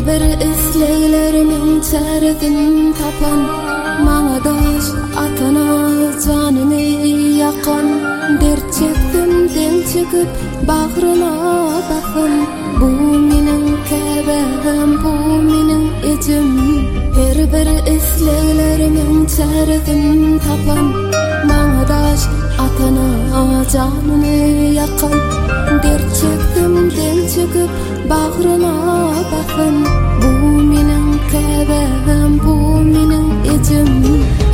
bir isleylerimin çaresini tapan, maňa daş atana janyny ýakan. Dert çekdim den çekip bagryna basym, bu meniň käbem, bu meniň ejim. Her bir isleylerimin çaresini tapan, maňa daş atana janyny ýakan. Dert çekdim den çekip bagryna basym, bu meniň käbem, bu meniň ejim.